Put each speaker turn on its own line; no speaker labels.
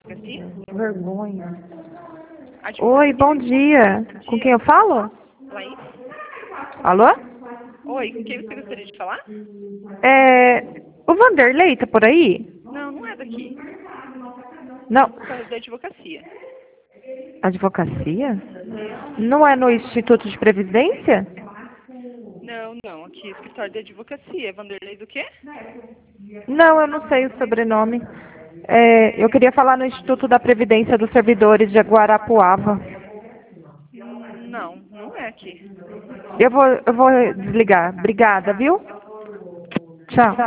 Assim?
Vergonha.
Advocacia.
Oi, bom dia. Com quem eu falo?
Laís?
Alô?
Oi, com quem você gostaria de falar?
O Vanderlei tá por aí?
Não, não é daqui.
Não.
É da advocacia.
Advocacia? Não é no Instituto de Previdência?
Não, não. Aqui é escritório de advocacia. Vanderlei do quê?
Não, eu não sei o sobrenome. Eu queria falar no Instituto da Previdência dos Servidores de Guarapuava.
Não, não é aqui.
Eu vou desligar. Obrigada, viu? Tchau.